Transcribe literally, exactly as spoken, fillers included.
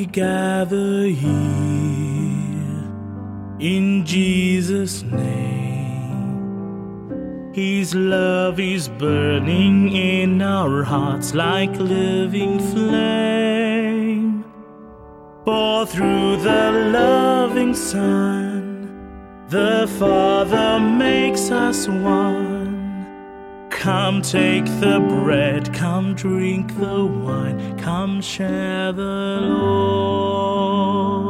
gather here in Jesus' name. His love is burning in our hearts like living flame. For through the loving Son, the Father makes us one. Come take the bread, come drink the wine, come share the Lord.